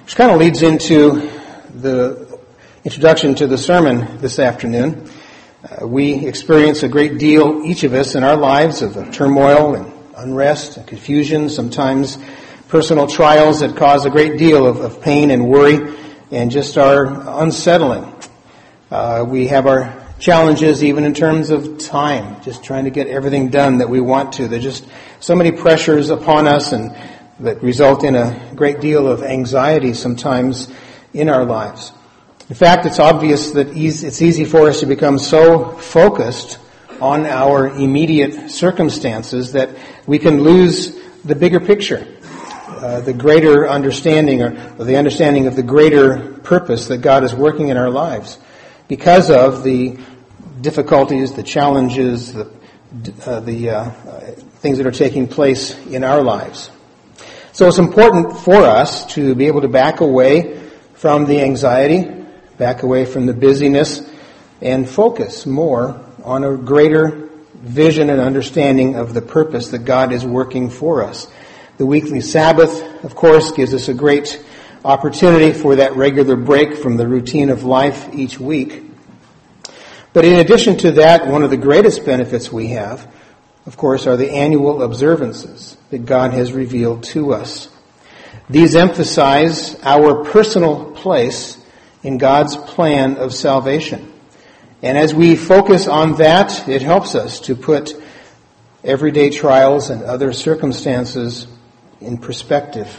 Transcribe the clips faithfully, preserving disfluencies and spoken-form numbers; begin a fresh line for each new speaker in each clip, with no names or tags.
Which kind of leads into the introduction to the sermon this afternoon. Uh, we experience a great deal, each of us, in our lives of uh, turmoil and unrest and confusion, sometimes personal trials that cause a great deal of, of pain and worry and just are unsettling. Uh, we have our challenges even in terms of time, just trying to get everything done that we want to. There's just so many pressures upon us and that result in a great deal of anxiety sometimes in our lives. In fact, it's obvious that it's easy for us to become so focused on our immediate circumstances that we can lose the bigger picture, uh, the greater understanding or, or the understanding of the greater purpose that God is working in our lives because of the difficulties, the challenges, the, uh, the uh, things that are taking place in our lives. So it's important for us to be able to back away from the anxiety, back away from the busyness, and focus more on a greater vision and understanding of the purpose that God is working for us. The weekly Sabbath, of course, gives us a great opportunity for that regular break from the routine of life each week. But in addition to that, one of the greatest benefits we have, of course, are the annual observances that God has revealed to us. These emphasize our personal place in God's plan of salvation. And as we focus on that, it helps us to put everyday trials and other circumstances in perspective.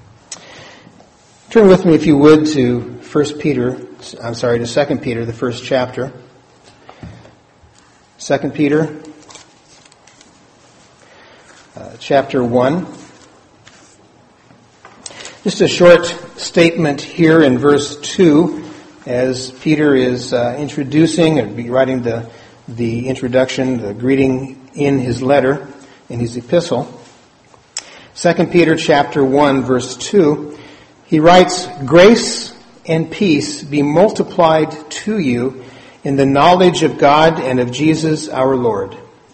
Turn with me, if you would, to First Peter, I'm sorry, to Second Peter, the first chapter. Second Peter, uh, chapter one. Just a short statement here in verse two, as Peter is uh, introducing and be writing the the introduction, the greeting in his letter, in his epistle. Second Peter chapter one, verse two, he writes, "Grace and peace be multiplied to you in the knowledge of God and of Jesus our Lord."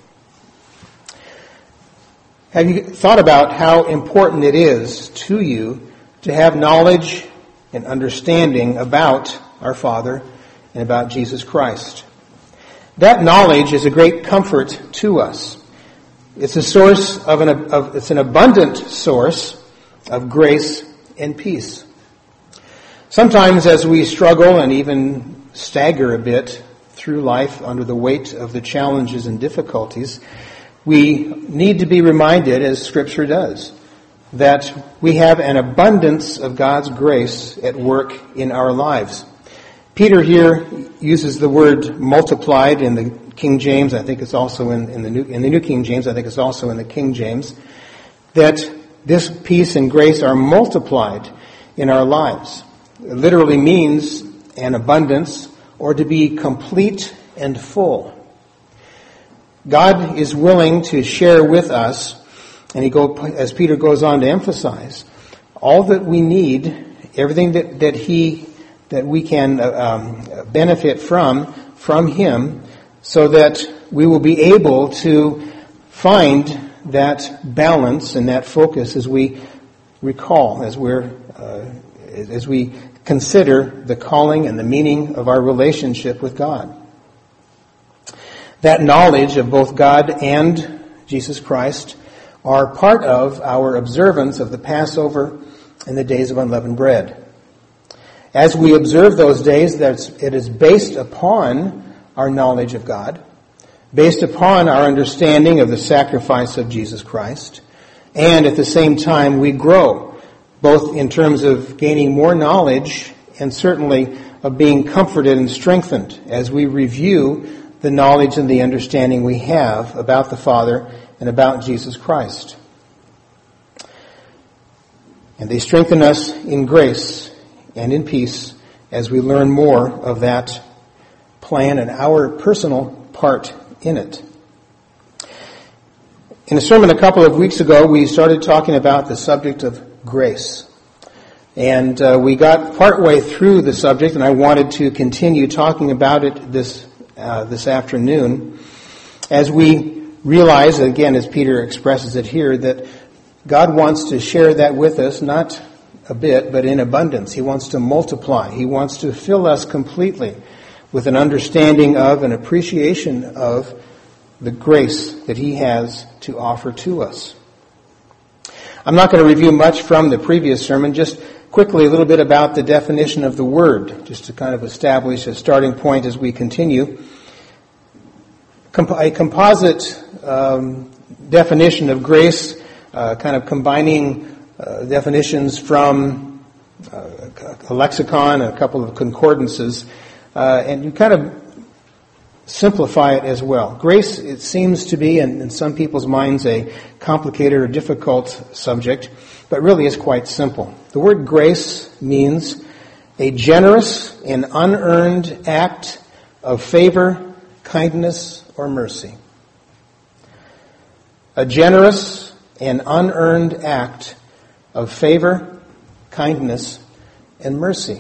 Have you thought about how important it is to you to have knowledge and understanding about our Father and about Jesus Christ? That knowledge is a great comfort to us. It's a source of an of, it's an abundant source of grace and peace. Sometimes as we struggle and even stagger a bit through life under the weight of the challenges and difficulties, we need to be reminded, as Scripture does, that we have an abundance of God's grace at work in our lives. Peter here uses the word multiplied in the King James. I think it's also in, in the New in the New King James. I think it's also in the King James. That this peace and grace are multiplied in our lives. It literally means an abundance or to be complete and full. God is willing to share with us, and he go, as Peter goes on to emphasize, all that we need, everything that, that he, that we can um, benefit from, from him, so that we will be able to find that balance and that focus as we recall, as we're, uh, as we consider the calling and the meaning of our relationship with God. That knowledge of both God and Jesus Christ are part of our observance of the Passover and the days of unleavened bread. As we observe those days, it is based upon our knowledge of God, based upon our understanding of the sacrifice of Jesus Christ, and at the same time we grow, both in terms of gaining more knowledge and certainly of being comforted and strengthened as we review the knowledge and the understanding we have about the Father and about Jesus Christ. And they strengthen us in grace and in peace as we learn more of that plan and our personal part in it. In a sermon a couple of weeks ago, we started talking about the subject of grace. And uh, we got partway through the subject, and I wanted to continue talking about it this uh, this afternoon as we realize, again, as Peter expresses it here, that God wants to share that with us, not a bit, but in abundance. He wants to multiply. He wants to fill us completely with an understanding of, an appreciation of the grace that He has to offer to us. I'm not going to review much from the previous sermon, just quickly a little bit about the definition of the word, just to kind of establish a starting point as we continue. A composite um, definition of grace, uh, kind of combining uh, definitions from uh, a lexicon, a couple of concordances, uh, and you kind of simplify it as well. Grace, it seems to be, in, in some people's minds, a complicated or difficult subject, but really is quite simple. The word grace means a generous and unearned act of favor, kindness, or mercy. A generous and unearned act of favor, kindness, and mercy.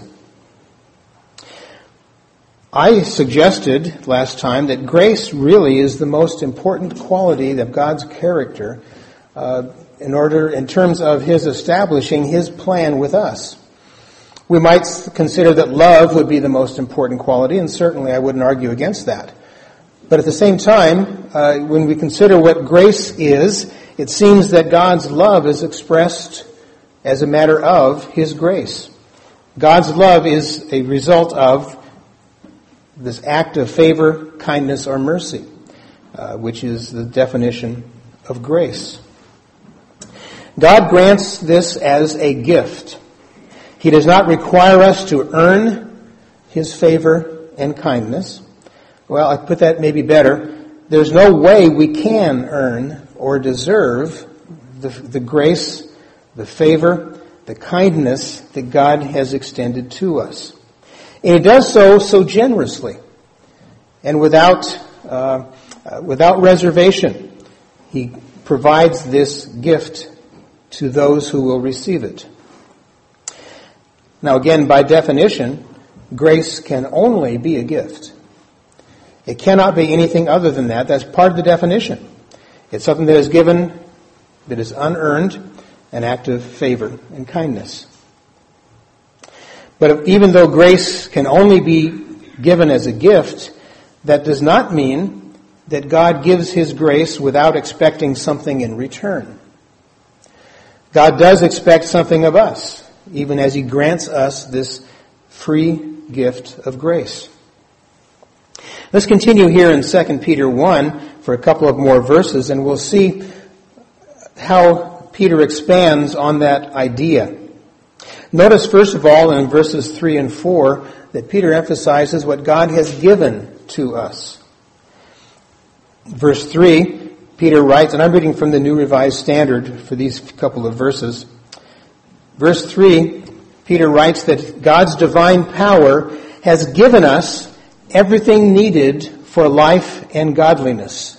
I suggested last time that grace really is the most important quality of God's character uh, in order, in terms of His establishing His plan with us. We might consider that love would be the most important quality, and certainly I wouldn't argue against that. But at the same time, uh, when we consider what grace is, it seems that God's love is expressed as a matter of His grace. God's love is a result of this act of favor, kindness, or mercy, uh, which is the definition of grace. God grants this as a gift. He does not require us to earn His favor and kindness. Well, I put that maybe better. There's no way we can earn or deserve the, the grace, the favor, the kindness that God has extended to us. And He does so so generously and without uh, uh, without reservation. He provides this gift to those who will receive it. Now again, by definition, grace can only be a gift. It cannot be anything other than that. That's part of the definition. It's something that is given, that is unearned, an act of favor and kindness. But even though grace can only be given as a gift, that does not mean that God gives His grace without expecting something in return. God does expect something of us, even as He grants us this free gift of grace. Let's continue here in Second Peter one for a couple of more verses, and we'll see how Peter expands on that idea. Notice, first of all, in verses three and four, that Peter emphasizes what God has given to us. Verse three, Peter writes, and I'm reading from the New Revised Standard for these couple of verses. Verse three, Peter writes that God's divine power has given us everything needed for life and godliness.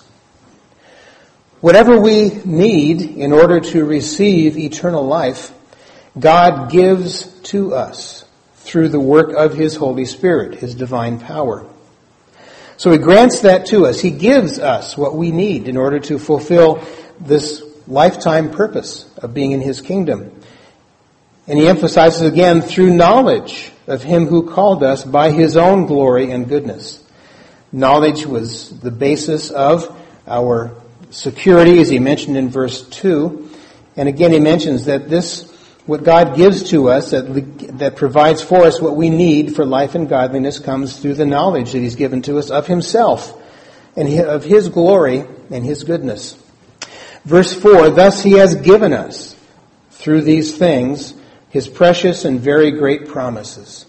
Whatever we need in order to receive eternal life, God gives to us through the work of His Holy Spirit, His divine power. So He grants that to us. He gives us what we need in order to fulfill this lifetime purpose of being in His kingdom. And He emphasizes again, through knowledge of Him who called us by His own glory and goodness. Knowledge was the basis of our security, as He mentioned in verse two. And again, He mentions that this, what God gives to us, that, that provides for us what we need for life and godliness, comes through the knowledge that He's given to us of Himself and of His glory and His goodness. Verse four, thus He has given us, through these things, His precious and very great promises.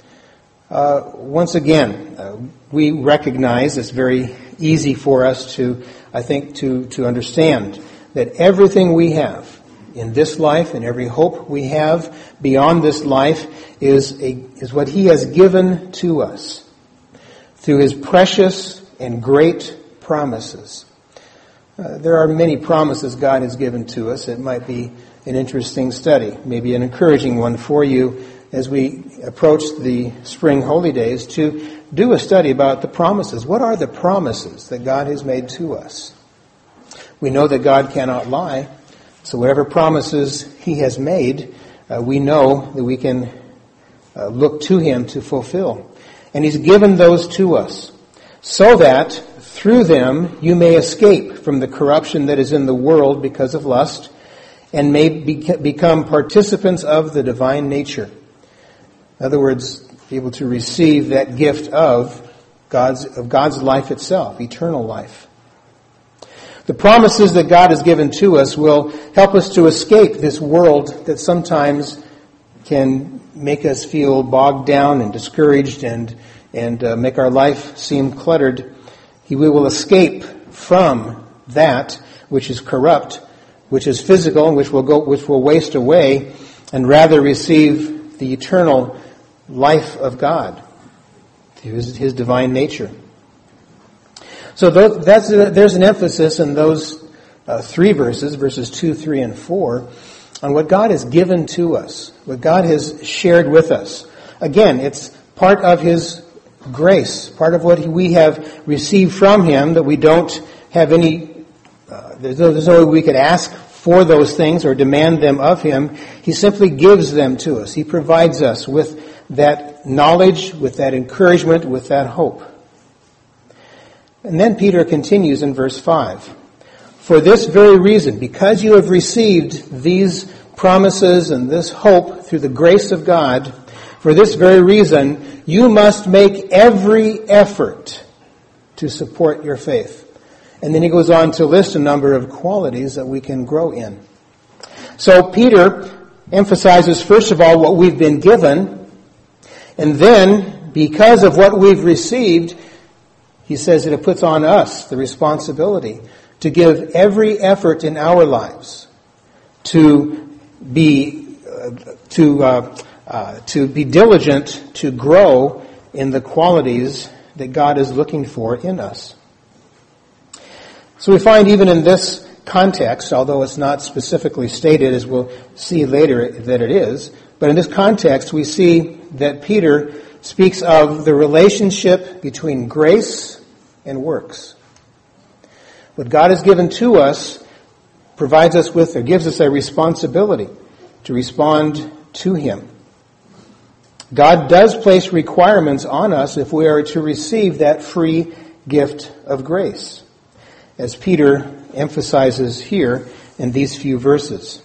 Uh, once again, uh, we recognize it's very easy for us to, I think, to, to understand that everything we have in this life and every hope we have beyond this life is a, is what He has given to us through His precious and great promises. Uh, there are many promises God has given to us. It might be an interesting study, maybe an encouraging one for you as we approach the spring holy days, to do a study about the promises. What are the promises that God has made to us? We know that God cannot lie, so whatever promises He has made, uh, we know that we can uh, look to Him to fulfill. And He's given those to us so that through them you may escape from the corruption that is in the world because of lust, and may be- become participants of the divine nature. In other words, be able to receive that gift of God's, of God's life itself, eternal life. The promises that God has given to us will help us to escape this world that sometimes can make us feel bogged down and discouraged and, and uh, make our life seem cluttered. He, we will escape from that which is corrupt, which is physical, and which will go, which will waste away, and rather receive the eternal life of God, His, His divine nature. So that's, there's an emphasis in those uh, three verses, verses two, three, and four, on what God has given to us, what God has shared with us. Again, it's part of His grace, part of what we have received from Him, that we don't have any, uh, there's, no, there's no way we could ask for those things or demand them of Him. He simply gives them to us. He provides us with that knowledge, with that encouragement, with that hope. And then Peter continues in verse five. For this very reason, because you have received these promises and this hope through the grace of God, for this very reason, you must make every effort to support your faith. And then he goes on to list a number of qualities that we can grow in. So Peter emphasizes, first of all, what we've been given, and then, because of what we've received, he says that it puts on us the responsibility to give every effort in our lives to be uh, to uh, uh, to be diligent to grow in the qualities that God is looking for in us. So we find even in this context, although it's not specifically stated, as we'll see later that it is, but in this context we see that Peter speaks of the relationship between grace and works. What God has given to us provides us with, or gives us a responsibility to respond to Him. God does place requirements on us if we are to receive that free gift of grace, as Peter emphasizes here in these few verses.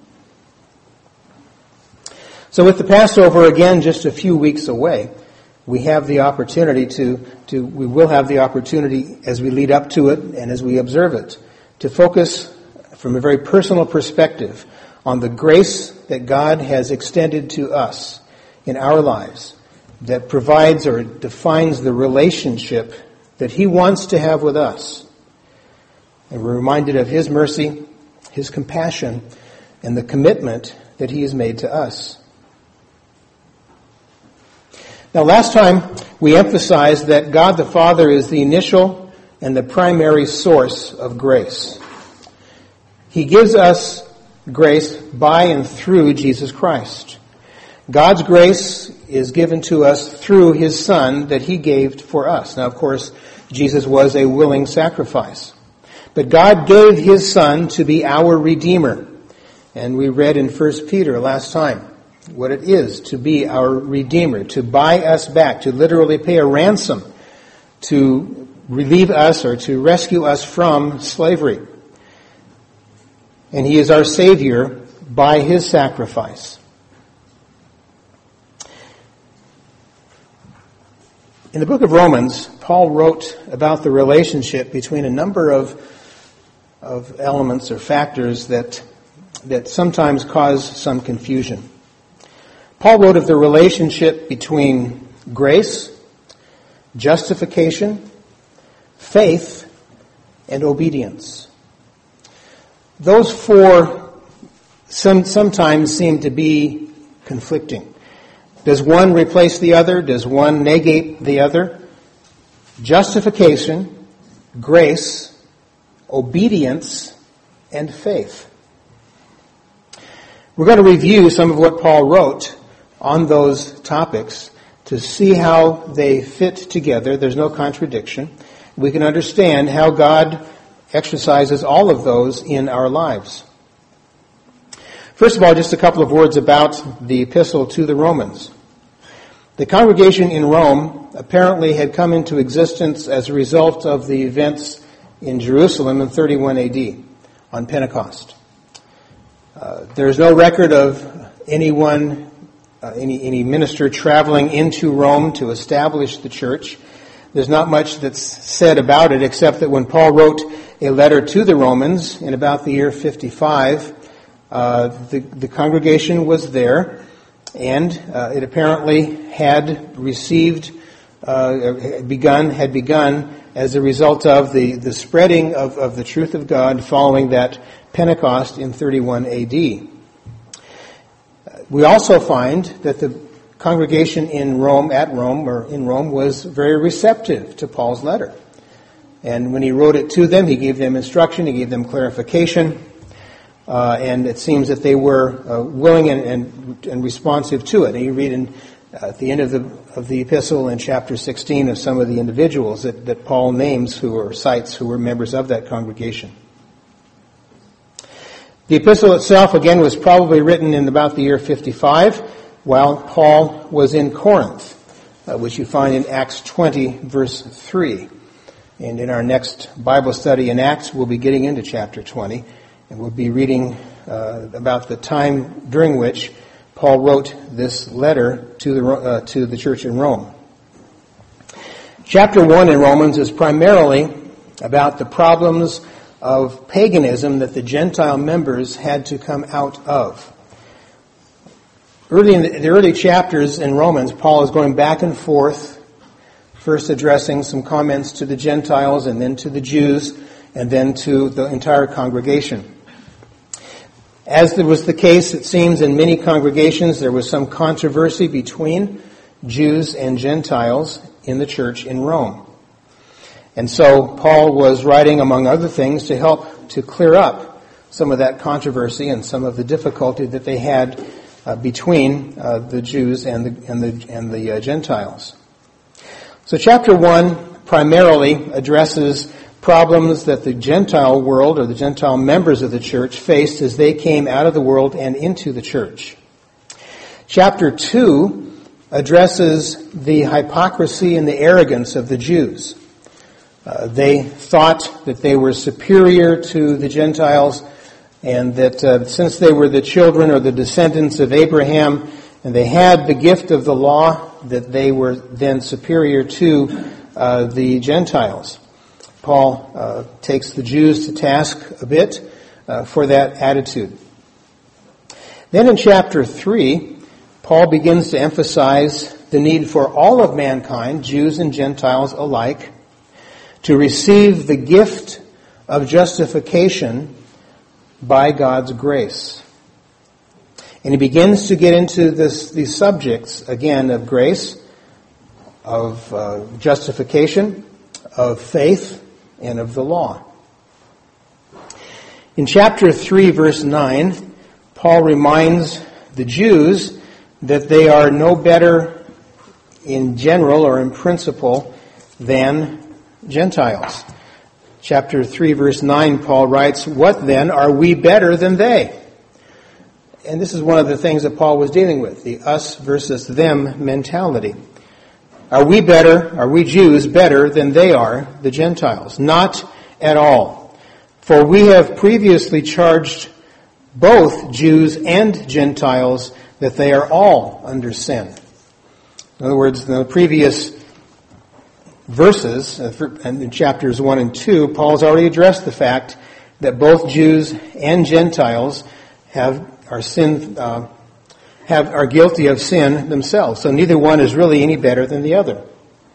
So with the Passover again just a few weeks away, we have the opportunity to, to, we will have the opportunity as we lead up to it and as we observe it, to focus from a very personal perspective on the grace that God has extended to us in our lives, that provides or defines the relationship that He wants to have with us. And we're reminded of His mercy, His compassion, and the commitment that He has made to us. Now, last time we emphasized that God the Father is the initial and the primary source of grace. He gives us grace by and through Jesus Christ. God's grace is given to us through His Son that He gave for us. Now, of course, Jesus was a willing sacrifice. But God gave His Son to be our Redeemer. And we read in First Peter last time what it is to be our Redeemer, to buy us back, to literally pay a ransom, to relieve us or to rescue us from slavery. And He is our Savior by His sacrifice. In the book of Romans, Paul wrote about the relationship between a number of, of elements or factors that, that sometimes cause some confusion. Paul wrote of the relationship between grace, justification, faith, and obedience. Those four some, sometimes seem to be conflicting. Does one replace the other? Does one negate the other? Justification, grace, obedience, and faith. We're going to review some of what Paul wrote on those topics to see how they fit together. There's no contradiction. We can understand how God exercises all of those in our lives. First of all, just a couple of words about the epistle to the Romans. The congregation in Rome apparently had come into existence as a result of the events in Jerusalem in thirty-one A D on Pentecost. Uh, there's no record of anyone, uh, any, any minister traveling into Rome to establish the church. There's not much that's said about it except that when Paul wrote a letter to the Romans in about the year fifty-five, uh, the, the congregation was there, and uh, it apparently had received, uh, begun, had begun as a result of the, the spreading of, of the truth of God following that Pentecost in thirty-one A D. We also find that the congregation in Rome, at Rome, or in Rome, was very receptive to Paul's letter. And when he wrote it to them, he gave them instruction, he gave them clarification, uh, and it seems that they were uh, willing and, and, and responsive to it. And you read in, uh, at the end of the of the epistle in chapter sixteen of some of the individuals that, that Paul names who or cites who were members of that congregation. The epistle itself, again, was probably written in about the year fifty-five, while Paul was in Corinth, uh, which you find in Acts twenty, verse three. And in our next Bible study in Acts, we'll be getting into chapter twenty, and we'll be reading uh, about the time during which Paul wrote this letter to the uh, to the church in Rome. Chapter one in Romans is primarily about the problems of paganism that the Gentile members had to come out of. Early in the, the early chapters in Romans, Paul is going back and forth, first addressing some comments to the Gentiles and then to the Jews and then to the entire congregation. As there was the case, it seems, in many congregations, there was some controversy between Jews and Gentiles in the church in Rome. And so Paul was writing, among other things, to help to clear up some of that controversy and some of the difficulty that they had uh, between uh, the Jews and the and the and the uh, Gentiles. So chapter one primarily addresses problems that the Gentile world or the Gentile members of the church faced as they came out of the world and into the church. Chapter two addresses the hypocrisy and the arrogance of the Jews. Uh, they thought that they were superior to the Gentiles and that uh, since they were the children or the descendants of Abraham and they had the gift of the law, that they were then superior to uh, the Gentiles. Paul uh, takes the Jews to task a bit uh, for that attitude. Then in chapter three, Paul begins to emphasize the need for all of mankind, Jews and Gentiles alike, to receive the gift of justification by God's grace. And he begins to get into this, these subjects, again, of grace, of uh, justification, of faith, and of the law. In chapter three, verse nine, Paul reminds the Jews that they are no better in general or in principle than Gentiles. Chapter three, verse nine, Paul writes, "What then, are we better than they?" And this is one of the things that Paul was dealing with, the us versus them mentality. Are we better, are we Jews better than they are, the Gentiles? Not at all. For we have previously charged both Jews and Gentiles that they are all under sin. In other words, in the previous verses, in chapters one and two, Paul's already addressed the fact that both Jews and Gentiles have are sin, uh, have are guilty of sin themselves. So neither one is really any better than the other.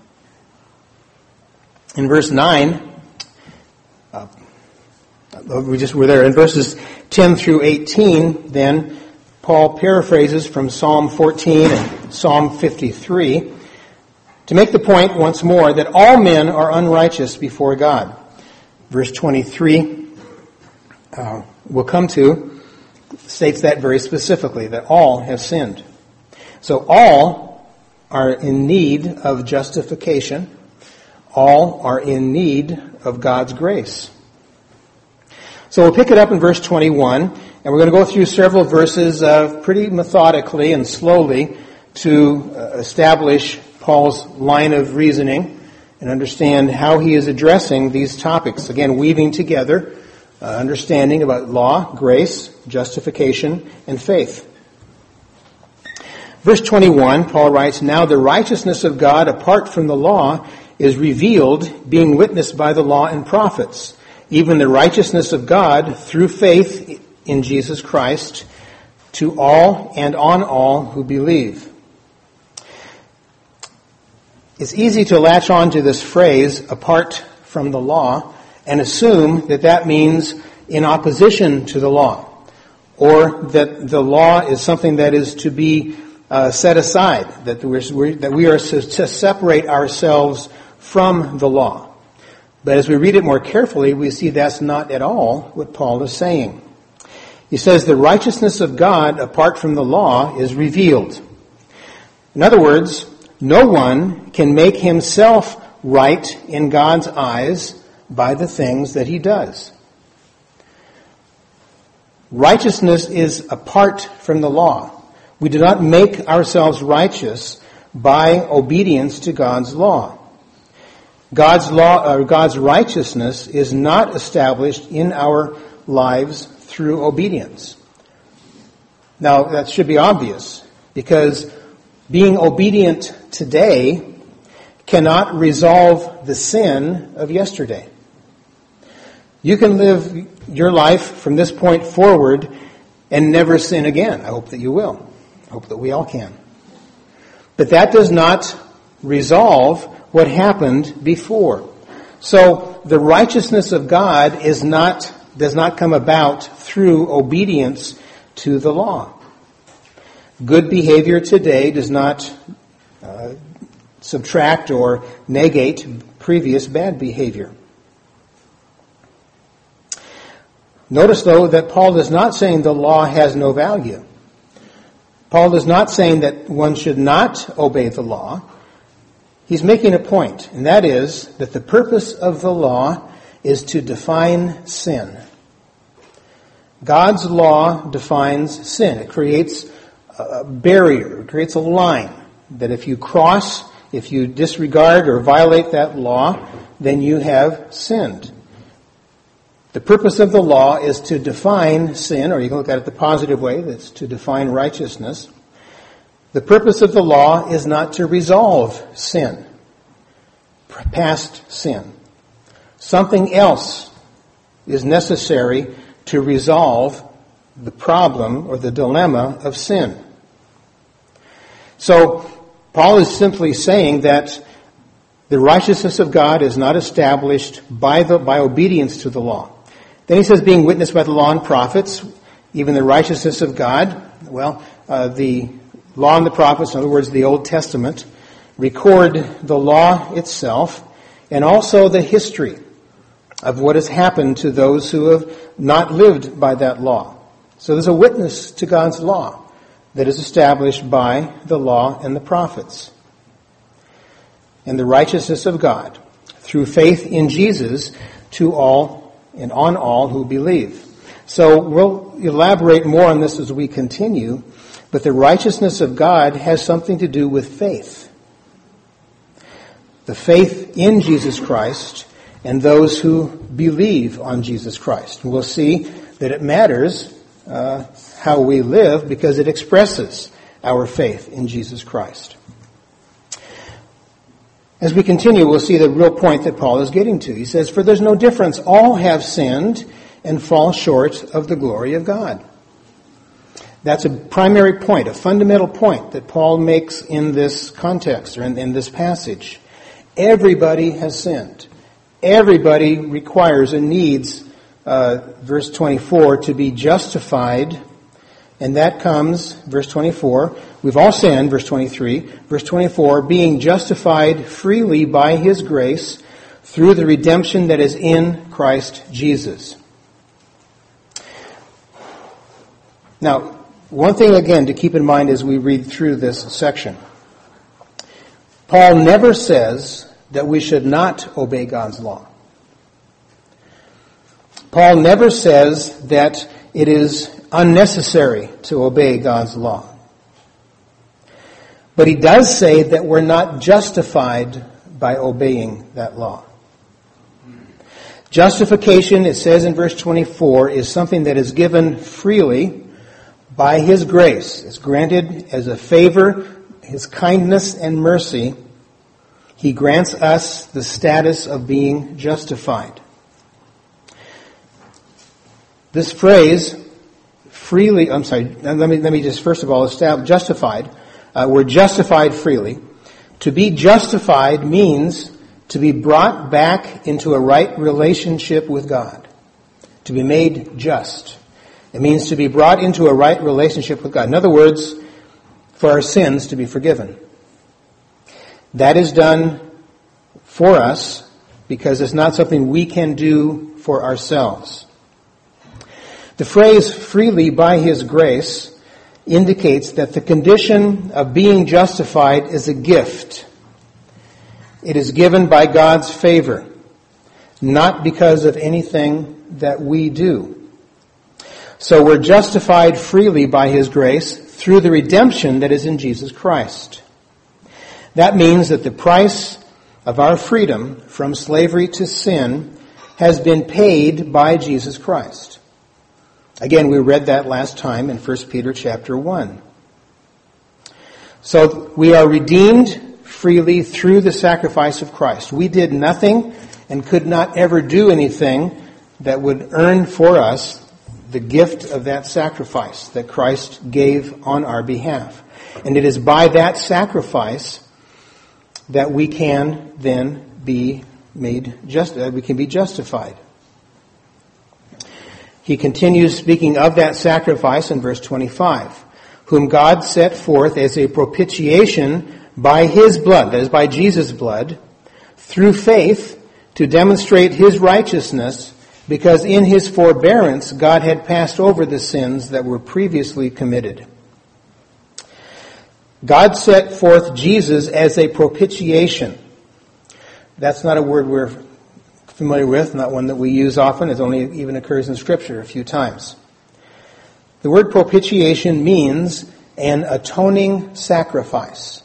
In verse nine, uh, we just were there. In verses ten through eighteen, then Paul paraphrases from Psalm fourteen and Psalm fifty-three. To make the point once more that all men are unrighteous before God. Verse twenty-three, uh, we'll come to, states that very specifically, that all have sinned. So all are in need of justification. All are in need of God's grace. So we'll pick it up in verse twenty-one And we're going to go through several verses uh, pretty methodically and slowly to uh, establish Paul's line of reasoning and understand how he is addressing these topics. Again, weaving together uh, understanding about law, grace, justification, and faith. Verse twenty-one, Paul writes, "Now the righteousness of God apart from the law is revealed, being witnessed by the law and prophets, even the righteousness of God through faith in Jesus Christ, to all and on all who believe." It's easy to latch on to this phrase, apart from the law, and assume that that means in opposition to the law, or that the law is something that is to be uh, set aside, that we're, that we are to, to separate ourselves from the law. But as we read it more carefully, we see that's not at all what Paul is saying. He says the righteousness of God apart from the law is revealed. In other words, no one can make himself right in God's eyes by the things that he does. Righteousness is apart from the law. We do not make ourselves righteous by obedience to God's law. God's law, or God's righteousness is not established in our lives through obedience. Now, that should be obvious, because being obedient today cannot resolve the sin of yesterday. You can live your life from this point forward and never sin again. I hope that you will. I hope that we all can. But that does not resolve what happened before. So the righteousness of God is not does not come about through obedience to the law. Good behavior today does not uh, subtract or negate previous bad behavior. Notice, though, that Paul is not saying the law has no value. Paul is not saying that one should not obey the law. He's making a point, and that is that the purpose of the law is to define sin. God's law defines sin. It creates a barrier. It creates a line that if you cross, if you disregard or violate that law, then you have sinned. The purpose of the law is to define sin, or you can look at it the positive way, that's to define righteousness. The purpose of the law is not to resolve sin, past sin. Something else is necessary to resolve the problem or the dilemma of sin. So, Paul is simply saying that the righteousness of God is not established by the by obedience to the law. Then he says, being witnessed by the law and prophets, even the righteousness of God. Well, uh, the law and the prophets, in other words, the Old Testament, record the law itself and also the history of what has happened to those who have not lived by that law. So there's a witness to God's law that is established by the law and the prophets. And the righteousness of God through faith in Jesus to all and on all who believe. So we'll elaborate more on this as we continue, but the righteousness of God has something to do with faith. The faith in Jesus Christ and those who believe on Jesus Christ. We'll see that it matters uh, how we live because it expresses our faith in Jesus Christ. As we continue, we'll see the real point that Paul is getting to. He says, "For there's no difference. All have sinned and fall short of the glory of God." That's a primary point, a fundamental point that Paul makes in this context or in, in this passage. Everybody has sinned. Everybody requires and needs, uh, verse twenty-four, to be justified. And that comes, verse twenty-four, we've all sinned, verse twenty-three. Verse twenty-four, being justified freely by His grace through the redemption that is in Christ Jesus. Now, one thing again to keep in mind as we read through this section. Paul never says that we should not obey God's law. Paul never says that it is unnecessary to obey God's law. But he does say that we're not justified by obeying that law. Justification, it says in verse twenty-four, is something that is given freely by his grace. It's granted as a favor, his kindness and mercy. He grants us the status of being justified. This phrase, freely, I'm sorry, let me, let me just first of all establish, justified. Uh, we're justified freely. To be justified means to be brought back into a right relationship with God. To be made just. It means to be brought into a right relationship with God. In other words, for our sins to be forgiven. That is done for us because it's not something we can do for ourselves. The phrase freely by his grace indicates that the condition of being justified is a gift. It is given by God's favor, not because of anything that we do. So we're justified freely by his grace through the redemption that is in Jesus Christ. That means that the price of our freedom from slavery to sin has been paid by Jesus Christ. Again, we read that last time in First Peter chapter one. So we are redeemed freely through the sacrifice of Christ. We did nothing and could not ever do anything that would earn for us the gift of that sacrifice that Christ gave on our behalf. And it is by that sacrifice that we can then be made just, that we can be justified. He continues speaking of that sacrifice in verse twenty-five, whom God set forth as a propitiation by his blood, that is by Jesus' blood, through faith to demonstrate his righteousness, because in his forbearance God had passed over the sins that were previously committed. God set forth Jesus as a propitiation. That's not a word we're familiar with, not one that we use often. It only even occurs in Scripture a few times. The word propitiation means an atoning sacrifice.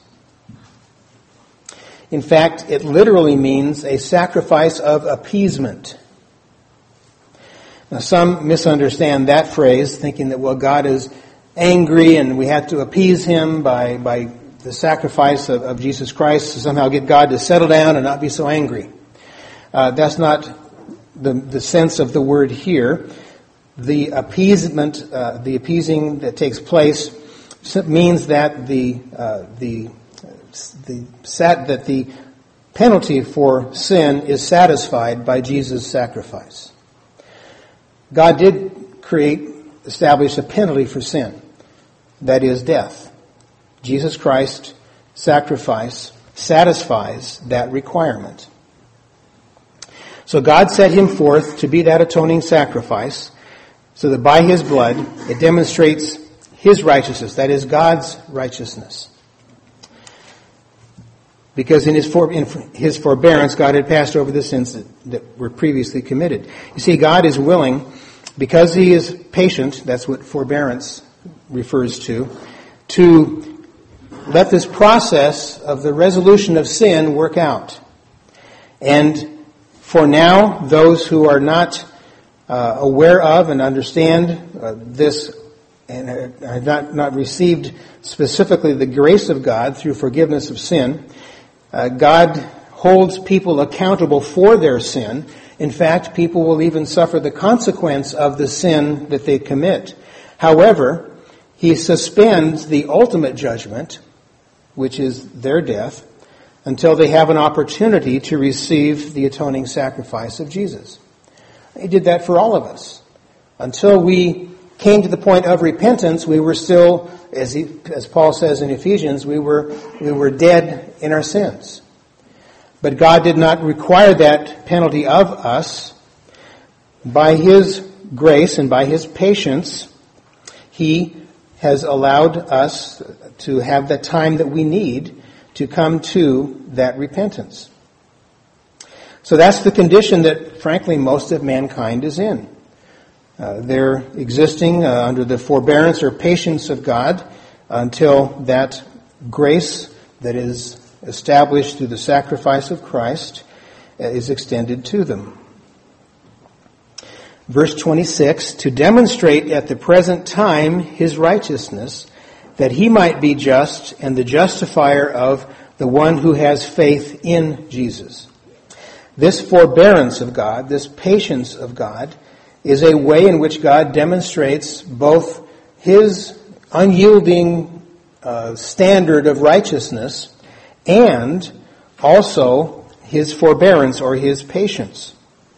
In fact, it literally means a sacrifice of appeasement. Now, some misunderstand that phrase, thinking that, well, God is angry and we have to appease him by, by the sacrifice of, of Jesus Christ to somehow get God to settle down and not be so angry. Uh, that's not the, the sense of the word here. The appeasement, uh, the appeasing that takes place means that the uh, the the sat, that the penalty for sin is satisfied by Jesus' sacrifice. God did create, establish a penalty for sin, that is death. Jesus Christ's sacrifice satisfies that requirement. So God set him forth to be that atoning sacrifice, so that by his blood it demonstrates his righteousness, that is God's righteousness. Because in his, for, in his forbearance, God had passed over the sins that, that were previously committed. You see, God is willing, because he is patient, that's what forbearance refers to, to let this process of the resolution of sin work out. And for now, those who are not uh, aware of and understand uh, this and have not, not received specifically the grace of God through forgiveness of sin, uh, God holds people accountable for their sin. In fact, people will even suffer the consequence of the sin that they commit. However, he suspends the ultimate judgment, which is their death, until they have an opportunity to receive the atoning sacrifice of Jesus. He did that for all of us. Until we came to the point of repentance, we were still, as he, as Paul says in Ephesians, we were we were dead in our sins. But God did not require that penalty of us. By his grace and by his patience, he has allowed us to have the time that we need to come to that repentance. So that's the condition that, frankly, most of mankind is in. Uh, they're existing uh, under the forbearance or patience of God until that grace that is established through the sacrifice of Christ uh, is extended to them. Verse twenty-six, to demonstrate at the present time his righteousness, that he might be just and the justifier of the one who has faith in Jesus. This forbearance of God, this patience of God, is a way in which God demonstrates both his unyielding uh, standard of righteousness and also his forbearance or his patience,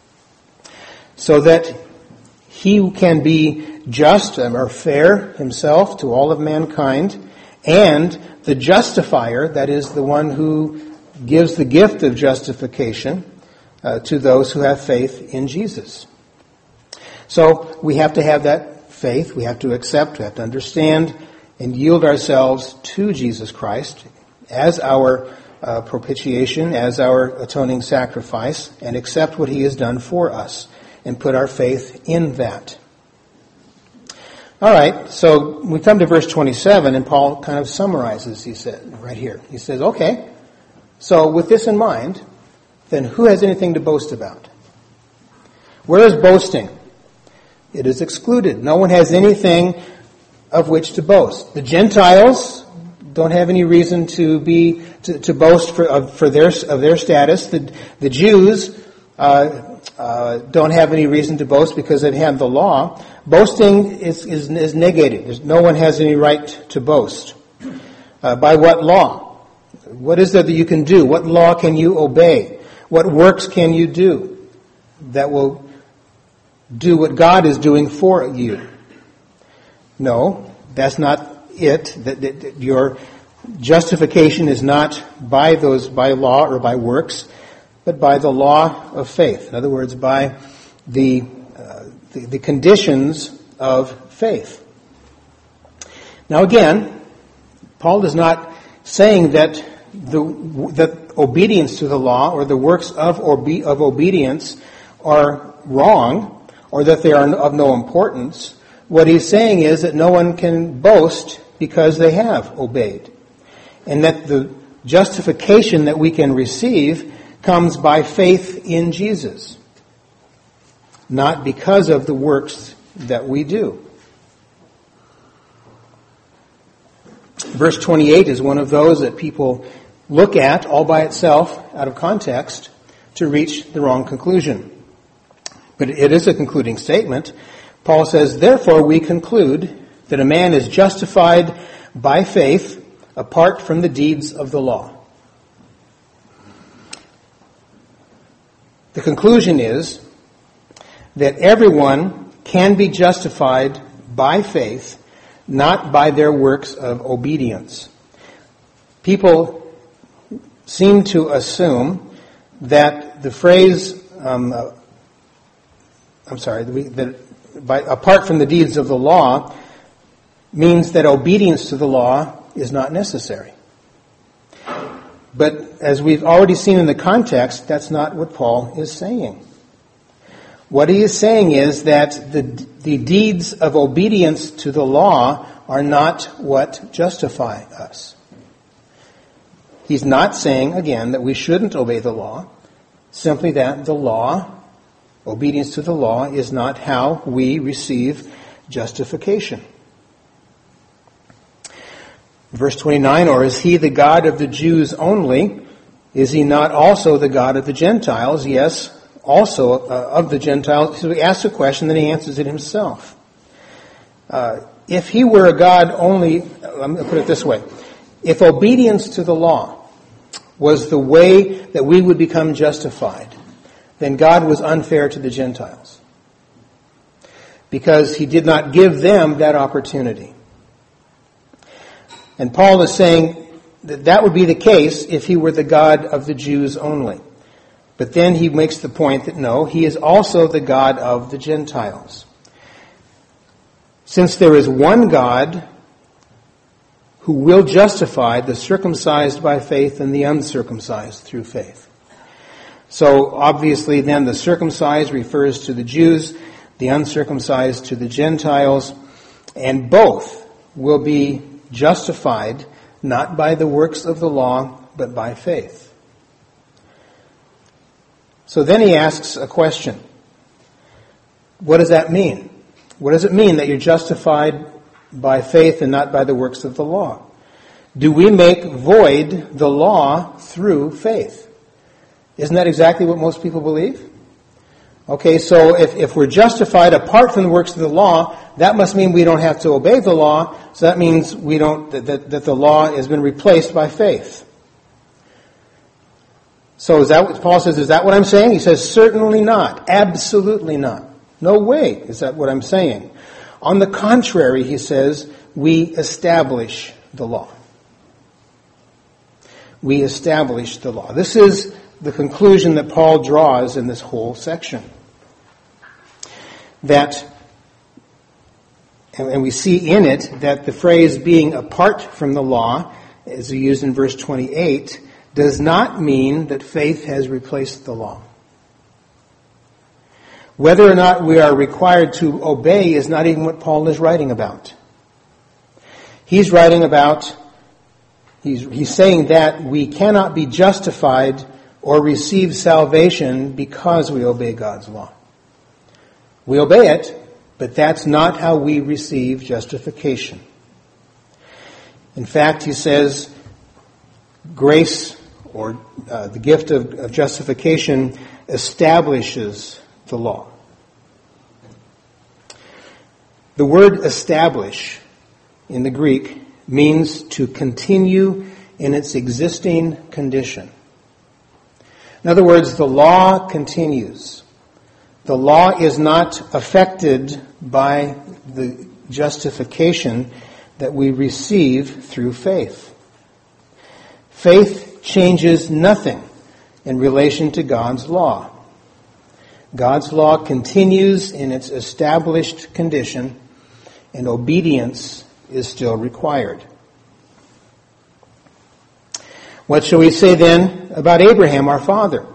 so that he can be just or fair himself to all of mankind, and the justifier, that is the one who gives the gift of justification uh, to those who have faith in Jesus. So we have to have that faith, we have to accept, we have to understand and yield ourselves to Jesus Christ as our uh, propitiation, as our atoning sacrifice, and accept what he has done for us and put our faith in that. All right, so we come to verse twenty-seven, and Paul kind of summarizes, he said, right here. He says, okay, so with this in mind, then who has anything to boast about? Where is boasting? It is excluded. No one has anything of which to boast. The Gentiles don't have any reason to be to, to boast for of, for their of their status. The the Jews uh, uh, don't have any reason to boast because they have the law. Boasting is is, is negated. There's, no one has any right to boast. Uh, by what law? What is there that you can do? What law can you obey? What works can you do that will do what God is doing for you? No, that's not it. That, that, that your justification is not by those by law or by works, but by the law of faith. In other words, by the uh, the, the conditions of faith. Now, again, Paul is not saying that the that obedience to the law or the works of obe- of obedience are wrong, or that they are of no importance. What he's saying is that no one can boast because they have obeyed. And that the justification that we can receive comes by faith in Jesus, not because of the works that we do. Verse twenty-eight is one of those that people look at all by itself, out of context, to reach the wrong conclusion. But it is a concluding statement. Paul says, therefore we conclude that a man is justified by faith apart from the deeds of the law. The conclusion is that everyone can be justified by faith, not by their works of obedience. People seem to assume that the phrase um, uh, I'm sorry, that by, apart from the deeds of the law means that obedience to the law is not necessary. But as we've already seen in the context, that's not what Paul is saying. What he is saying is that the, the deeds of obedience to the law are not what justify us. He's not saying, again, that we shouldn't obey the law, simply that the law, obedience to the law, is not how we receive justification. Verse twenty-nine, or is he the God of the Jews only? Is he not also the God of the Gentiles? Yes, also uh, of the Gentiles. So he asks a question, then he answers it himself. Uh, if he were a God only, let me put it this way. If obedience to the law was the way that we would become justified, then God was unfair to the Gentiles, because he did not give them that opportunity. And Paul is saying that that would be the case if he were the God of the Jews only. But then he makes the point that no, he is also the God of the Gentiles. Since there is one God who will justify the circumcised by faith and the uncircumcised through faith. So obviously then the circumcised refers to the Jews, the uncircumcised to the Gentiles, and both will be justified not by the works of the law, but by faith. So then he asks a question. What does that mean? What does it mean that you're justified by faith and not by the works of the law? Do we make void the law through faith? Isn't that exactly what most people believe? Okay, so if, if we're justified apart from the works of the law, that must mean we don't have to obey the law. So that means we don't that, that, that the law has been replaced by faith. So is that what Paul says? Is that what I'm saying? He says, certainly not. Absolutely not. No way is that what I'm saying. On the contrary, he says, we establish the law. We establish the law. This is the conclusion that Paul draws in this whole section. That, and we see in it that the phrase being apart from the law, as he used in verse twenty-eight, does not mean that faith has replaced the law. Whether or not we are required to obey is not even what Paul is writing about. He's writing about, he's, he's saying that we cannot be justified or receive salvation because we obey God's law. We obey it, but that's not how we receive justification. In fact, he says, grace, or uh, the gift of, of justification, establishes the law. The word establish in the Greek means to continue in its existing condition. In other words, the law continues. The law is not affected by the justification that we receive through faith. Faith changes nothing in relation to God's law. God's law continues in its established condition, and obedience is still required. What shall we say then about Abraham, our father?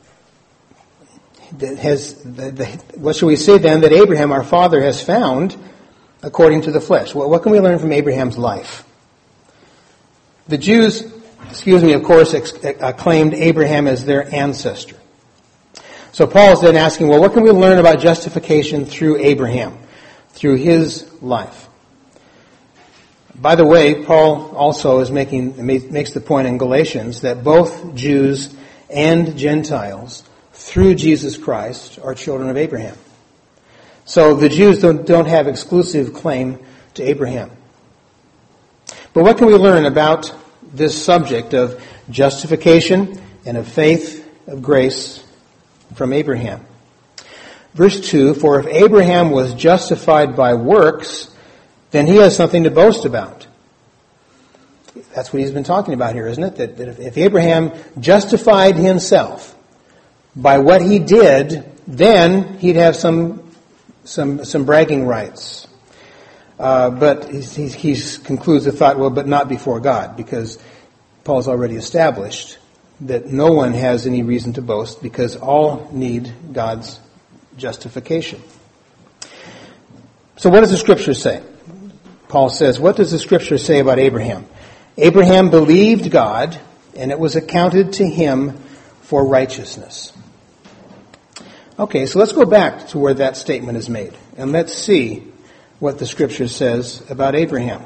That has, the, the, what shall we say then that Abraham, our father, has found according to the flesh? Well, what can we learn from Abraham's life? The Jews, excuse me, of course, ex- acclaimed Abraham as their ancestor. So Paul is then asking, well, what can we learn about justification through Abraham, through his life? By the way, Paul also is making makes the point in Galatians that both Jews and Gentiles, through Jesus Christ, are children of Abraham. So the Jews don't, don't have exclusive claim to Abraham. But what can we learn about this subject of justification and of faith, of grace, from Abraham? Verse two, for if Abraham was justified by works, then he has something to boast about. That's what he's been talking about here, isn't it? That, that if, if Abraham justified himself by what he did, then he'd have some some some bragging rights. Uh, but he, he, he concludes the thought, well, but not before God, because Paul's already established that no one has any reason to boast because all need God's justification. So what does the Scripture say? Paul says, what does the Scripture say about Abraham? Abraham believed God, and it was accounted to him for righteousness. Okay, so let's go back to where that statement is made, and let's see what the Scripture says about Abraham.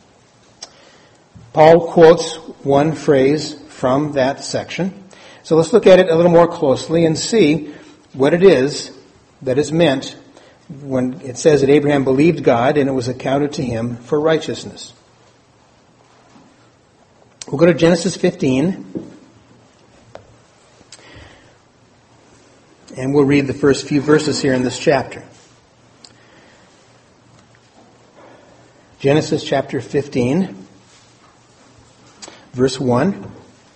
Paul quotes one phrase from that section. So let's look at it a little more closely and see what it is that is meant when it says that Abraham believed God and it was accounted to him for righteousness. We'll go to Genesis fifteen. And we'll read the first few verses here in this chapter. Genesis chapter fifteen, verse one.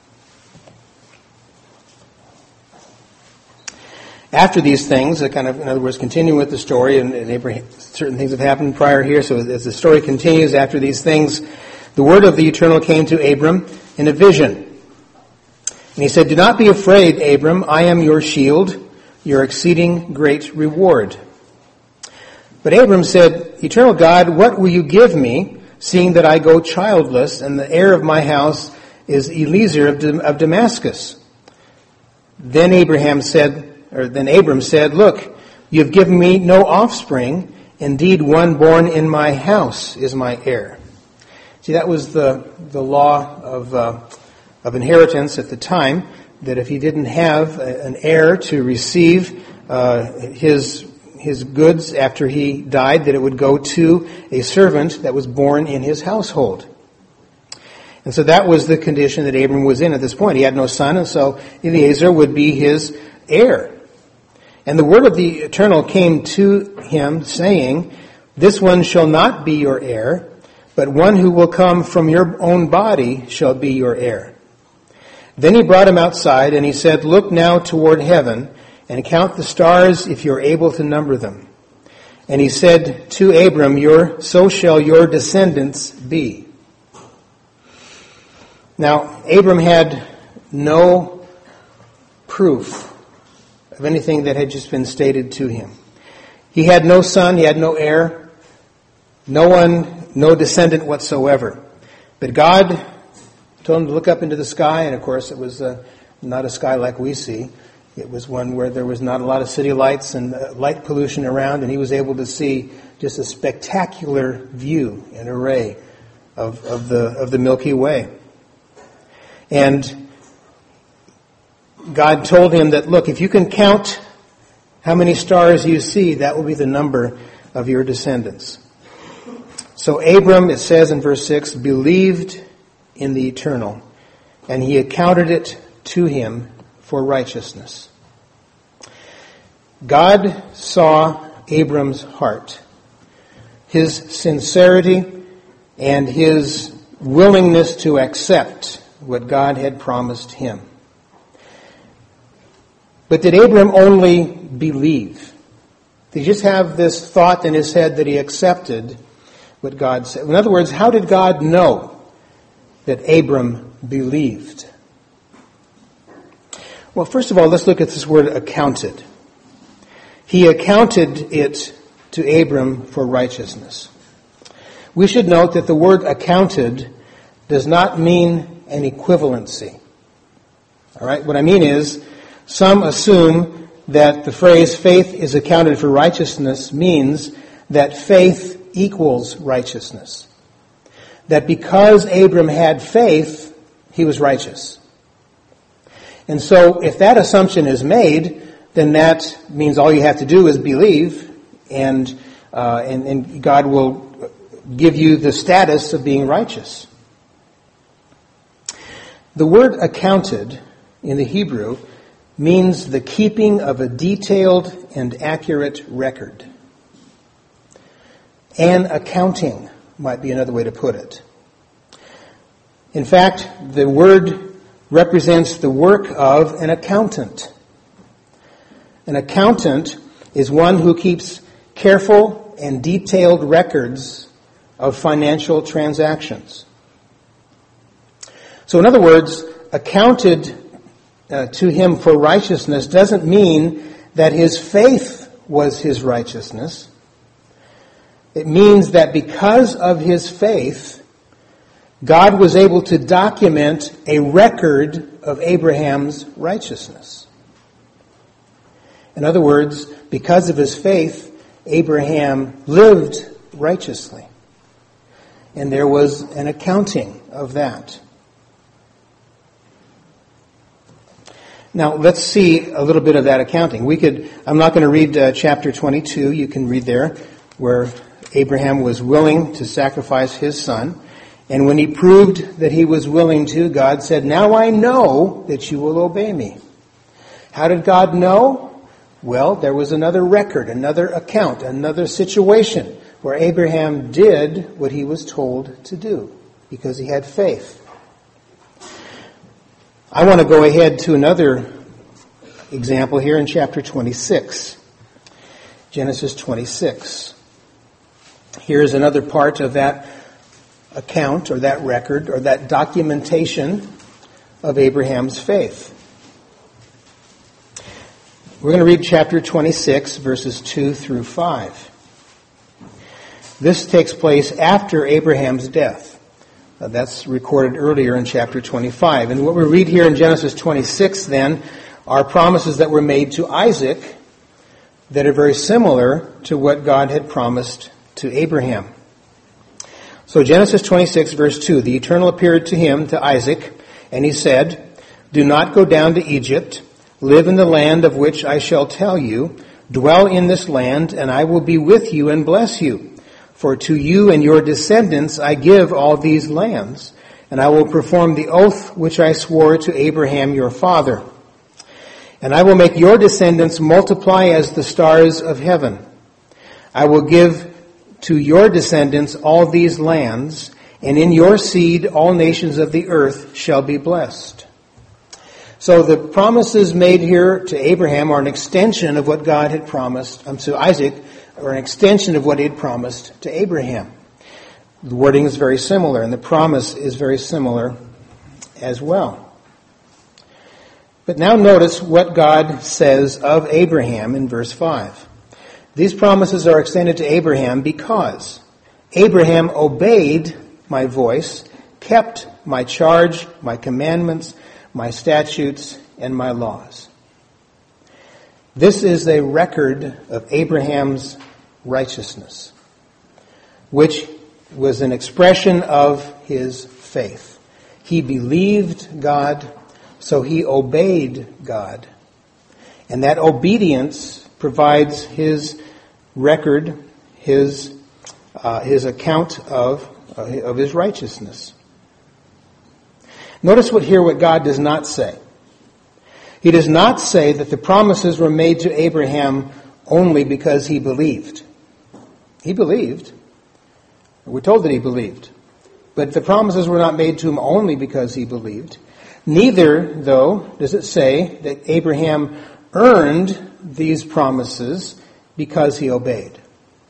After these things, kind of, in other words, continue with the story, and, and Abraham, certain things have happened prior here, so as the story continues, after these things, the word of the Eternal came to Abram in a vision. And he said, do not be afraid, Abram, I am your shield, your exceeding great reward. But Abram said, Eternal God, what will you give me, seeing that I go childless, and the heir of my house is Eliezer of, of Damascus? Then Abraham said, or then Abram said, Look, you have given me no offspring. Indeed, one born in my house is my heir. See, that was the the law of uh, of inheritance at the time, that if he didn't have a, an heir to receive uh, his his goods after he died, that it would go to a servant that was born in his household. And so that was the condition that Abram was in at this point. He had no son, and so Eliezer would be his heir. And the word of the Eternal came to him, saying, This one shall not be your heir, but one who will come from your own body shall be your heir. Then he brought him outside, and he said, Look now toward heaven, and count the stars if you are able to number them. And he said to Abram, your, So shall your descendants be. Now, Abram had no proof of anything that had just been stated to him. He had no son, he had no heir, no one, no descendant whatsoever. But God told him to look up into the sky, and of course it was uh, not a sky like we see. It was one where there was not a lot of city lights and uh, light pollution around, and he was able to see just a spectacular view and array of, of the of the Milky Way. And God told him that, look, if you can count how many stars you see, that will be the number of your descendants. So Abram, it says in verse six, believed in the Eternal, and he accounted it to him for righteousness. God saw Abram's heart, his sincerity, and his willingness to accept what God had promised him. But did Abram only believe? Did he just have this thought in his head that he accepted what God said? In other words, how did God know that Abram believed? Well, first of all, let's look at this word accounted. He accounted it to Abram for righteousness. We should note that the word accounted does not mean an equivalency. All right? What I mean is, some assume that the phrase faith is accounted for righteousness means that faith equals righteousness. That because Abram had faith, he was righteous. And so if that assumption is made, then that means all you have to do is believe, and, uh, and, and God will give you the status of being righteous. The word accounted in the Hebrew means the keeping of a detailed and accurate record. An accounting might be another way to put it. In fact, the word represents the work of an accountant. An accountant is one who keeps careful and detailed records of financial transactions. So in other words, accounted uh, to him for righteousness doesn't mean that his faith was his righteousness. It means that because of his faith, God was able to document a record of Abraham's righteousness. In other words, because of his faith, Abraham lived righteously. And there was an accounting of that. Now, let's see a little bit of that accounting. We could, I'm not going to read uh, chapter twenty-two. You can read there, where Abraham was willing to sacrifice his son. And when he proved that he was willing to, God said, now I know that you will obey me. How did God know? Well, there was another record, another account, another situation where Abraham did what he was told to do because he had faith. I want to go ahead to another example here in chapter twenty-six. Genesis twenty-six. Here's another part of that account or that record or that documentation of Abraham's faith. We're going to read chapter twenty-six, verses two through five. This takes place after Abraham's death. Uh, that's recorded earlier in chapter twenty-five. And what we read here in Genesis twenty-six, then, are promises that were made to Isaac that are very similar to what God had promised to Abraham. So Genesis twenty-six, verse two, the Eternal appeared to him, to Isaac, and he said, "Do not go down to Egypt. Live in the land of which I shall tell you. Dwell in this land, and I will be with you and bless you. For to you and your descendants I give all these lands, and I will perform the oath which I swore to Abraham your father. And I will make your descendants multiply as the stars of heaven. I will give to your descendants all these lands, and in your seed all nations of the earth shall be blessed." So the promises made here to Abraham are an extension of what God had promised, um, to Isaac, or an extension of what he had promised to Abraham. The wording is very similar, and the promise is very similar as well. But now notice what God says of Abraham in verse five. These promises are extended to Abraham because Abraham obeyed my voice, kept my charge, my commandments, my statutes, and my laws. This is a record of Abraham's righteousness, which was an expression of his faith. He believed God, so he obeyed God. And that obedience provides his record, his uh, his account of uh, of his righteousness. Notice what here what God does not say. He does not say that the promises were made to Abraham only because he believed. He believed. We're told that he believed. But the promises were not made to him only because he believed. Neither, though, does it say that Abraham earned these promises because he obeyed.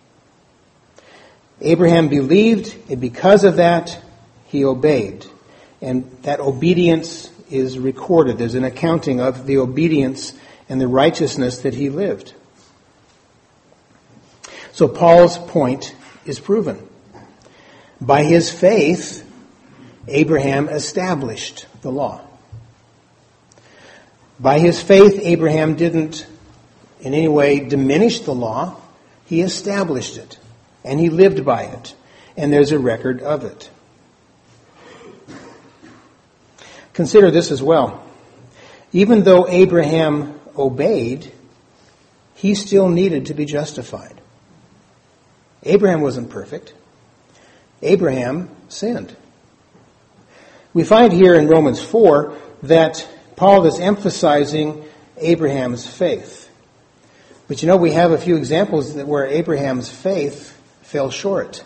Abraham believed, and because of that, he obeyed. And that obedience is recorded. There's an accounting of the obedience and the righteousness that he lived. So Paul's point is proven. By his faith, Abraham established the law. By his faith, Abraham didn't in any way diminish the law. He established it, and he lived by it, and there's a record of it. Consider this as well. Even though Abraham obeyed, he still needed to be justified. Abraham wasn't perfect. Abraham sinned. We find here in Romans four that Paul is emphasizing Abraham's faith. But you know, we have a few examples that where Abraham's faith fell short.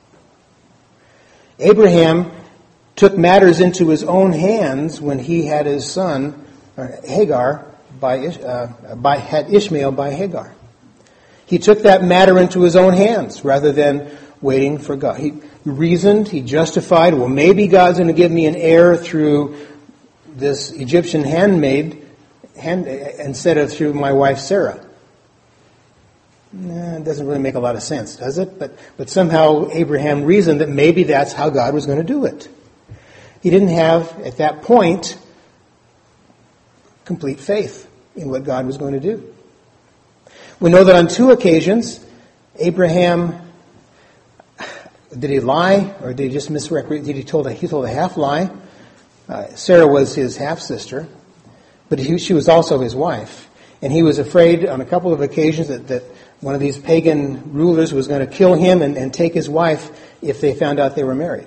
Abraham took matters into his own hands when he had his son, Hagar, by, uh, by had Ishmael by Hagar. He took that matter into his own hands rather than waiting for God. He reasoned, he justified, well, maybe God's going to give me an heir through this Egyptian handmaid hand, instead of through my wife Sarah. Nah, it doesn't really make a lot of sense, does it? But, but somehow Abraham reasoned that maybe that's how God was going to do it. He didn't have, at that point, complete faith in what God was going to do. We know that on two occasions, Abraham, did he lie or did he just misrepresent? Did he told a, he told a half lie? Uh, Sarah was his half sister, but he, she was also his wife, and he was afraid on a couple of occasions that, that one of these pagan rulers was going to kill him and, and take his wife if they found out they were married.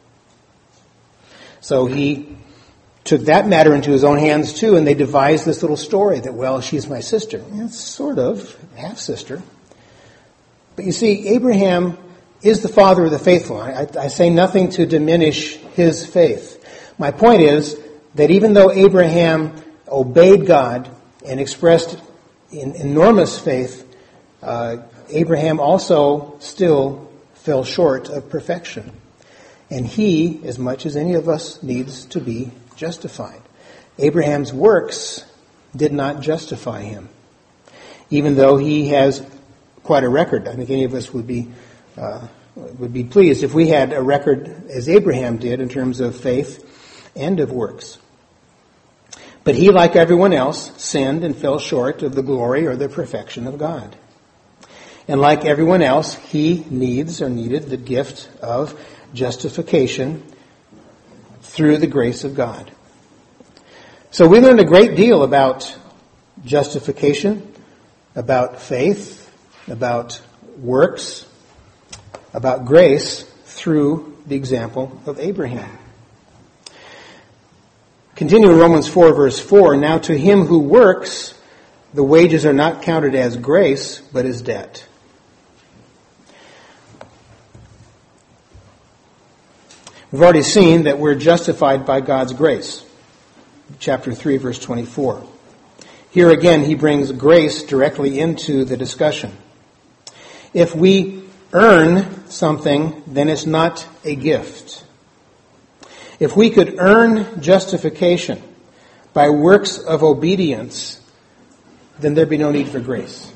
So he took that matter into his own hands too, and they devised this little story that, well, she's my sister. It's sort of half-sister. But you see, Abraham is the father of the faithful. I, I say nothing to diminish his faith. My point is that even though Abraham obeyed God and expressed in enormous faith, uh, Abraham also still fell short of perfection. And he, as much as any of us, needs to be justified. Abraham's works did not justify him, even though he has quite a record. I think any of us would be uh, would be pleased if we had a record as Abraham did in terms of faith and of works. But he, like everyone else, sinned and fell short of the glory or the perfection of God. And like everyone else, he needs or needed the gift of justification through the grace of God. So we learned a great deal about justification, about faith, about works, about grace through the example of Abraham. Continue in Romans four, verse four. Now to him who works, the wages are not counted as grace, but as debt. We've already seen that we're justified by God's grace. Chapter three, verse twenty-four. Here again, he brings grace directly into the discussion. If we earn something, then it's not a gift. If we could earn justification by works of obedience, then there'd be no need for grace.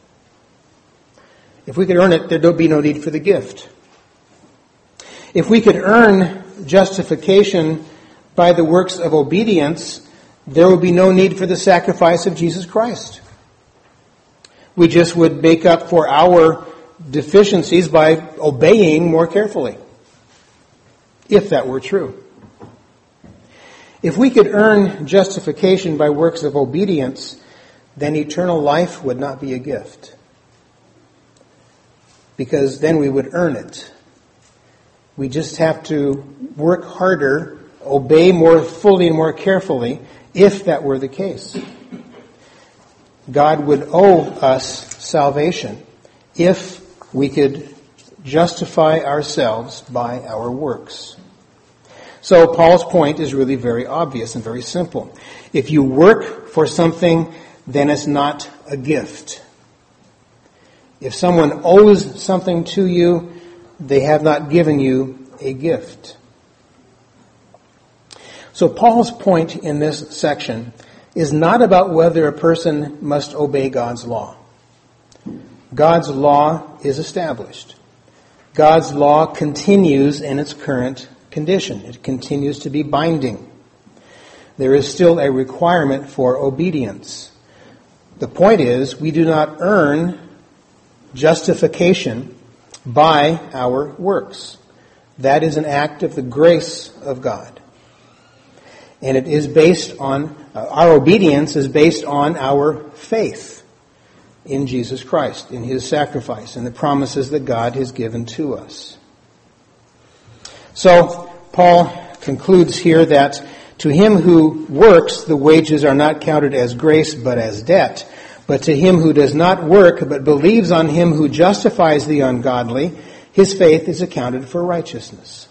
If we could earn it, there'd be no need for the gift. If we could earn justification by the works of obedience, there would be no need for the sacrifice of Jesus Christ. We just would make up for our deficiencies by obeying more carefully, if that were true. If we could earn justification by works of obedience, then eternal life would not be a gift, because then we would earn it. We just have to work harder, obey more fully and more carefully, if that were the case. God would owe us salvation if we could justify ourselves by our works. So Paul's point is really very obvious and very simple. If you work for something, then it's not a gift. If someone owes something to you, they have not given you a gift. So Paul's point in this section is not about whether a person must obey God's law. God's law is established. God's law continues in its current condition. It continues to be binding. There is still a requirement for obedience. The point is, we do not earn justification by our works. That is an act of the grace of God. And it is based on, uh, our obedience is based on our faith in Jesus Christ, in His sacrifice, and the promises that God has given to us. So, Paul concludes here that to him who works, the wages are not counted as grace, but as debt. But to him who does not work, but believes on him who justifies the ungodly, his faith is accounted for righteousness.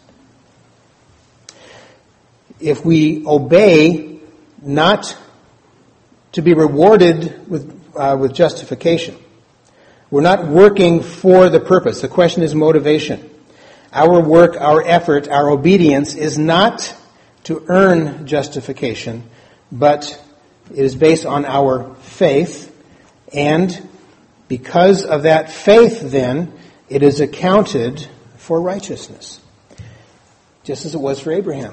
If we obey not to be rewarded with uh, with justification, we're not working for the purpose. The question is motivation. Our work, our effort, our obedience is not to earn justification, but it is based on our faith, and because of that faith, then, it is accounted for righteousness, just as it was for Abraham.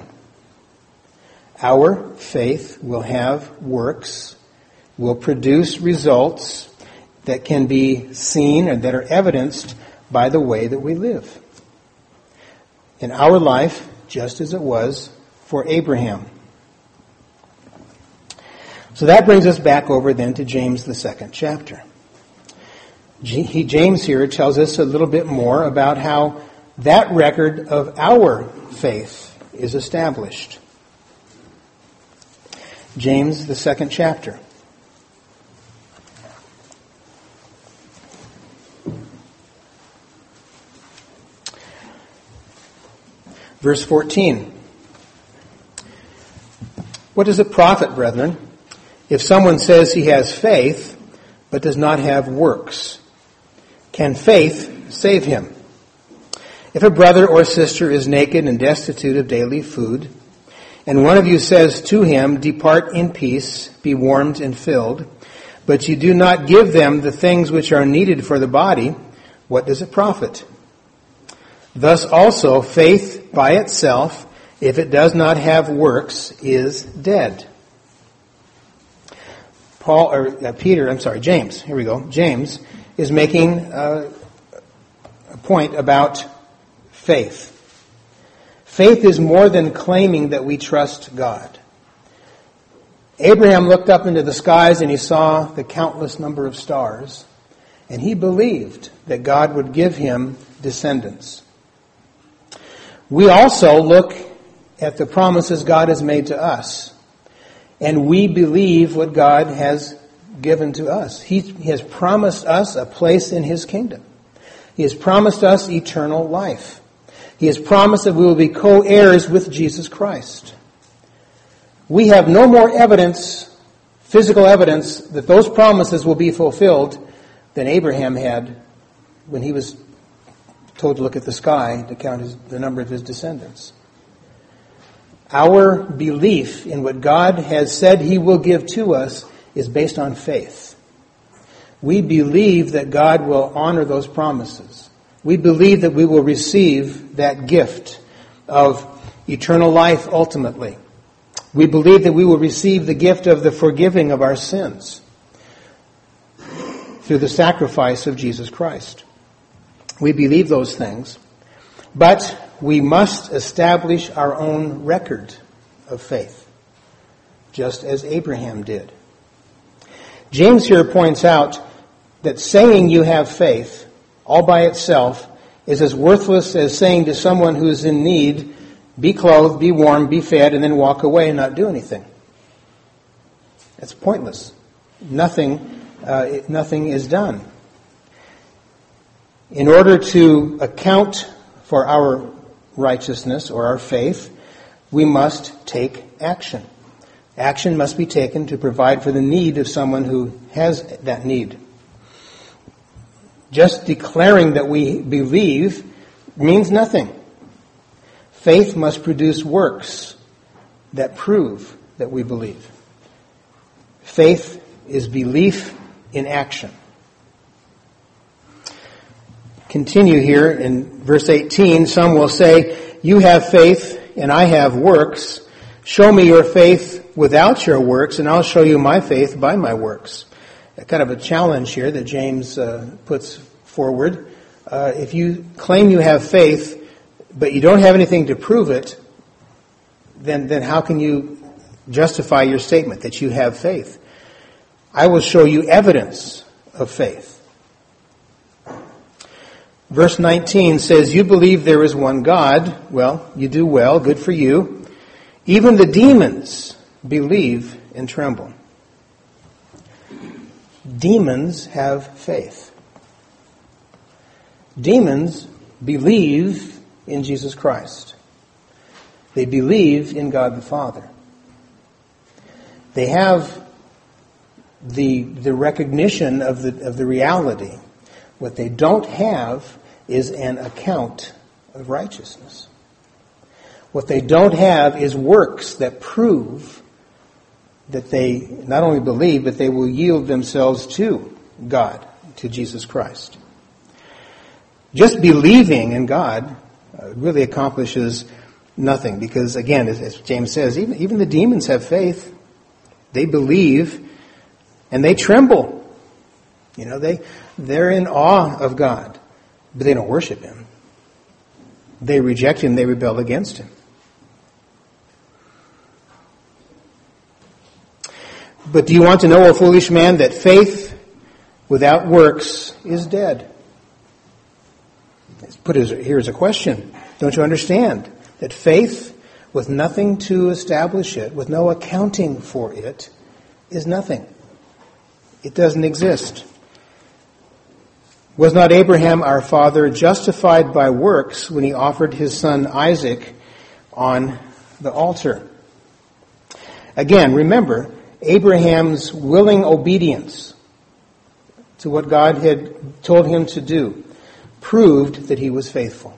Our faith will have works, will produce results that can be seen and that are evidenced by the way that we live. In our life, just as it was for Abraham. So that brings us back over then to James, the second chapter. He, James here tells us a little bit more about how that record of our faith is established. James, the second chapter. Verse fourteen. What does it profit, brethren, if someone says he has faith, but does not have works? Can faith save him? If a brother or sister is naked and destitute of daily food, and one of you says to him, depart in peace, be warmed and filled, but you do not give them the things which are needed for the body, what does it profit? Thus also faith by itself, if it does not have works, is dead. Paul, or uh, Peter, I'm sorry, James, here we go. James is making uh, a point about faith. Faith is more than claiming that we trust God. Abraham looked up into the skies and he saw the countless number of stars, and he believed that God would give him descendants. We also look at the promises God has made to us, and we believe what God has given to us. He, he has promised us a place in His kingdom. He has promised us eternal life. He has promised that we will be co-heirs with Jesus Christ. We have no more evidence, physical evidence, that those promises will be fulfilled than Abraham had when he was told to look at the sky to count his, the number of his descendants. Our belief in what God has said He will give to us is based on faith. We believe that God will honor those promises. We believe that we will receive that gift of eternal life ultimately. We believe that we will receive the gift of the forgiving of our sins through the sacrifice of Jesus Christ. We believe those things, but we must establish our own record of faith, just as Abraham did. James here points out that saying you have faith all by itself is as worthless as saying to someone who is in need, be clothed, be warm, be fed, and then walk away and not do anything. It's pointless. Nothing, uh, nothing is done. In order to account for our righteousness or our faith, we must take action. Action must be taken to provide for the need of someone who has that need. Just declaring that we believe means nothing. Faith must produce works that prove that we believe. Faith is belief in action. Continue here in verse eighteen. Some will say, you have faith and I have works. Show me your faith without your works and I'll show you my faith by my works. A kind of a challenge here that James uh, puts forward. Uh, if you claim you have faith, but you don't have anything to prove it, then, then how can you justify your statement that you have faith? I will show you evidence of faith. Verse nineteen says, you believe there is one God. Well, you do well. Good for you. Even the demons believe and tremble. Demons have faith. Demons believe in Jesus Christ. They believe in God the Father. They have the, the recognition of the, of the reality. What they don't have is an account of righteousness. What they don't have is works that prove that they not only believe, but they will yield themselves to God, to Jesus Christ. Just believing in God uh, really accomplishes nothing because, again, as, as James says, even, even the demons have faith. They believe and they tremble. You know, they, they're in awe of God, but they don't worship Him. They reject Him. They rebel against Him. But do you want to know, O foolish man, that faith without works is dead? Let's put it here as a question. Don't you understand that faith with nothing to establish it, with no accounting for it, is nothing? It doesn't exist. Was not Abraham our father justified by works when he offered his son Isaac on the altar? Again, remember, Abraham's willing obedience to what God had told him to do proved that he was faithful.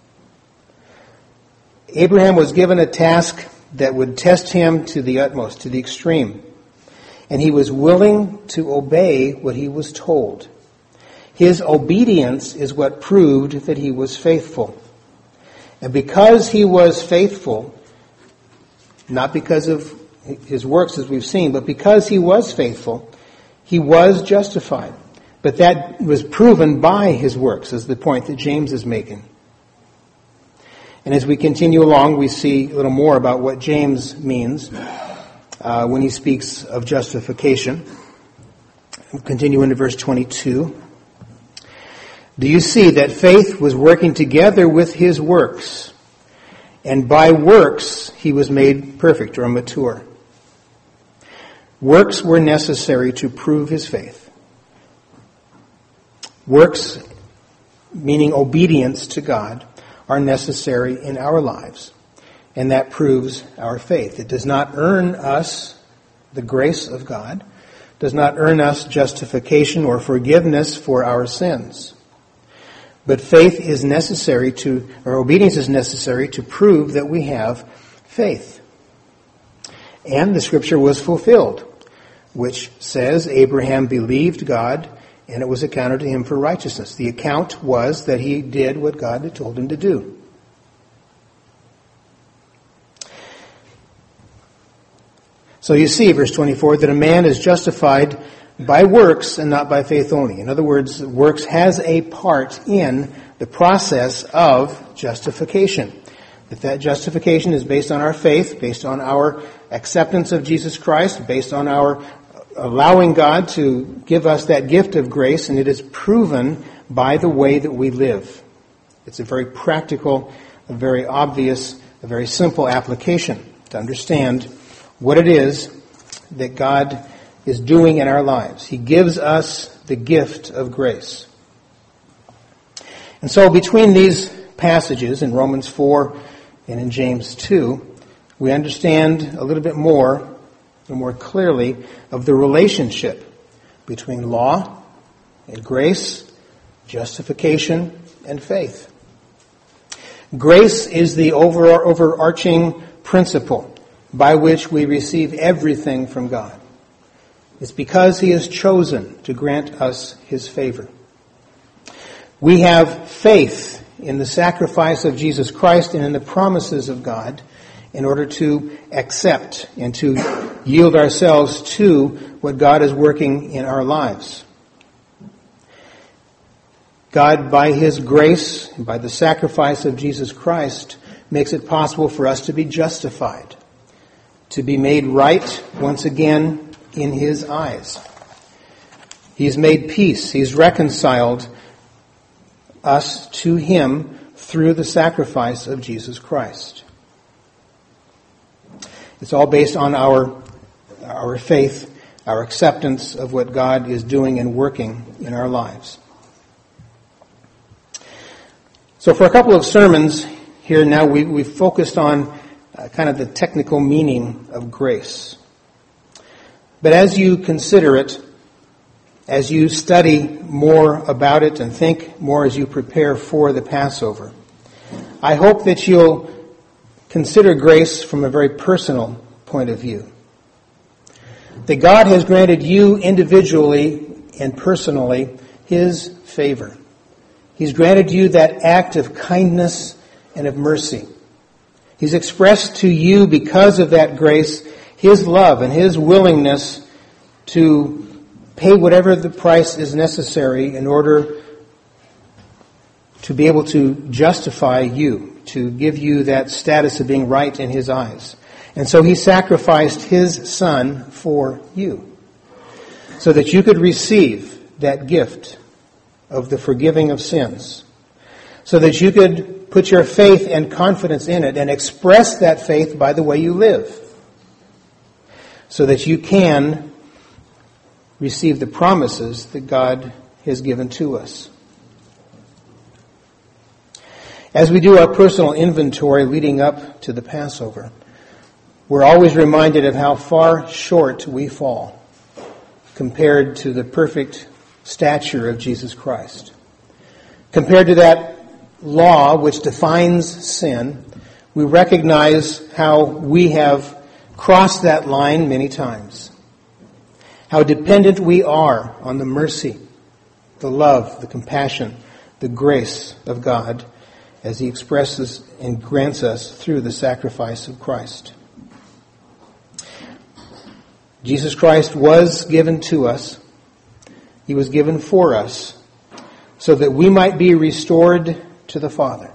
Abraham was given a task that would test him to the utmost, to the extreme. And he was willing to obey what he was told. His obedience is what proved that he was faithful. And because he was faithful, not because of his works as we've seen, but because he was faithful, he was justified. But that was proven by his works, is the point that James is making. And as we continue along, we see a little more about what James means uh, when he speaks of justification. We'll continue into verse twenty-two. Do you see that faith was working together with his works, and by works he was made perfect or mature? Works were necessary to prove his faith. Works, meaning obedience to God, are necessary in our lives, and that proves our faith. It does not earn us the grace of God, does not earn us justification or forgiveness for our sins. But faith is necessary to, or obedience is necessary to prove that we have faith. And the scripture was fulfilled, which says Abraham believed God, and it was accounted to him for righteousness. The account was that he did what God had told him to do. So you see, verse twenty-four, that a man is justified by works and not by faith only. In other words, works has a part in the process of justification. That that justification is based on our faith, based on our acceptance of Jesus Christ, based on our allowing God to give us that gift of grace, and it is proven by the way that we live. It's a very practical, a very obvious, a very simple application to understand what it is that God is doing in our lives. He gives us the gift of grace. And so between these passages in Romans four and in James two, we understand a little bit more and more clearly of the relationship between law and grace, justification and faith. Grace is the over, overarching principle by which we receive everything from God. It's because he has chosen to grant us his favor. We have faith in the sacrifice of Jesus Christ and in the promises of God in order to accept and to yield ourselves to what God is working in our lives. God, by his grace, by the sacrifice of Jesus Christ, makes it possible for us to be justified, to be made right once again in his eyes. He's made peace. He's reconciled us to him through the sacrifice of Jesus Christ. It's all based on our, our faith, our acceptance of what God is doing and working in our lives. So for a couple of sermons here now, we, we've focused on uh, kind of the technical meaning of grace. But as you consider it, as you study more about it and think more as you prepare for the Passover, I hope that you'll consider grace from a very personal point of view. That God has granted you individually and personally his favor. He's granted you that act of kindness and of mercy. He's expressed to you, because of that grace, his love and his willingness to pay whatever the price is necessary in order to be able to justify you, to give you that status of being right in his eyes. And so he sacrificed his son for you, so that you could receive that gift of the forgiving of sins, so that you could put your faith and confidence in it and express that faith by the way you live, so that you can receive the promises that God has given to us. As we do our personal inventory leading up to the Passover, we're always reminded of how far short we fall compared to the perfect stature of Jesus Christ. Compared to that law which defines sin, we recognize how we have crossed that line many times. How dependent we are on the mercy, the love, the compassion, the grace of God, as he expresses and grants us through the sacrifice of Christ. Jesus Christ was given to us. He was given for us so that we might be restored to the Father.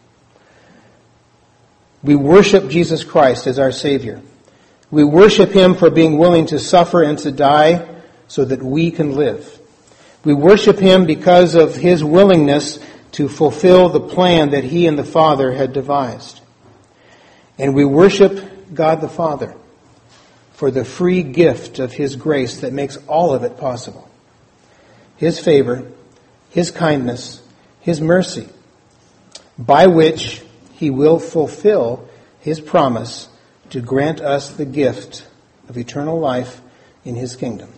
We worship Jesus Christ as our Savior. We worship Him for being willing to suffer and to die so that we can live. We worship Him because of His willingness to fulfill the plan that He and the Father had devised. And we worship God the Father for the free gift of His grace that makes all of it possible. His favor, His kindness, His mercy, by which He will fulfill His promise to grant us the gift of eternal life in His kingdom.